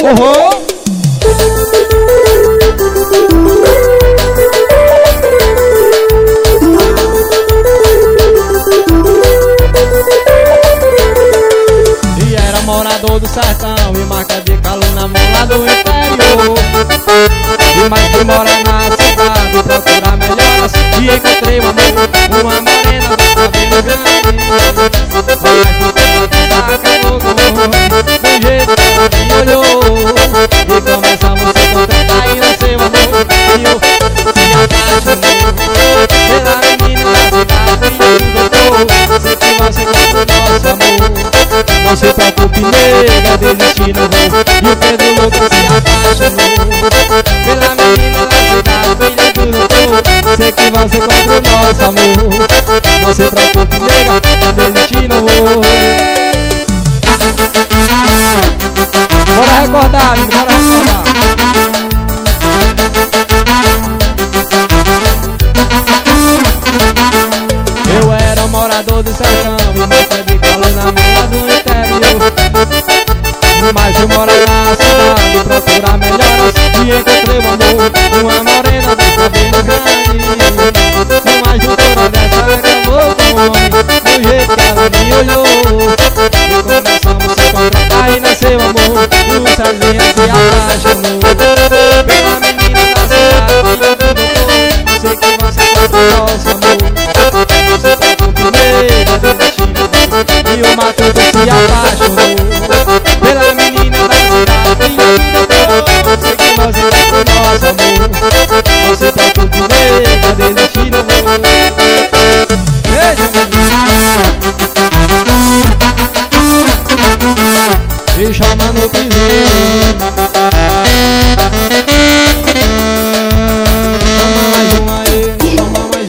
Oh! E era morador do sertão e marca de calor na mão lá do interior. E mais que mora na cidade procurar melhoras. E encontrei um amor, uma morena do cabelo grande. Mas no tempo da acabou do jeito que ela me olhou. E começamos a se contratar e nasceu amor. E eu se apaixonei pela menina da cidade e doutor. Sei que você gosta do nosso amor. Não se preocupe, nega, desistir não vou. E o Pedro louco se apaixonou pela menina da cidade, filha do doutor. Sei que você gosta do nosso amor. Não se preocupe, nega, desistir não vou. Bora recordar, amigo, bora recordar. Eu era morador do sertão e nunca de calor na mão do interior. Mas eu moro na cidade procurar melhoras. E encontrei um amor, uma morena de cabelo grande. Uma juntura dessa acabou com o homem, do jeito que ela me olhou. E começamos a se contratar e nasceu amor. E o Cezinha se apaixonou pela menina da cidade, filha do doutor. Sei que você gosta do nosso amor. Não se preocupe, nega, desistindo. E o Matuto se apaixonou pela menina da cidade, filha do doutor. Sei que você gosta do nosso amor. Não se preocupe, nega, desistir não vou. E chama no piseiro.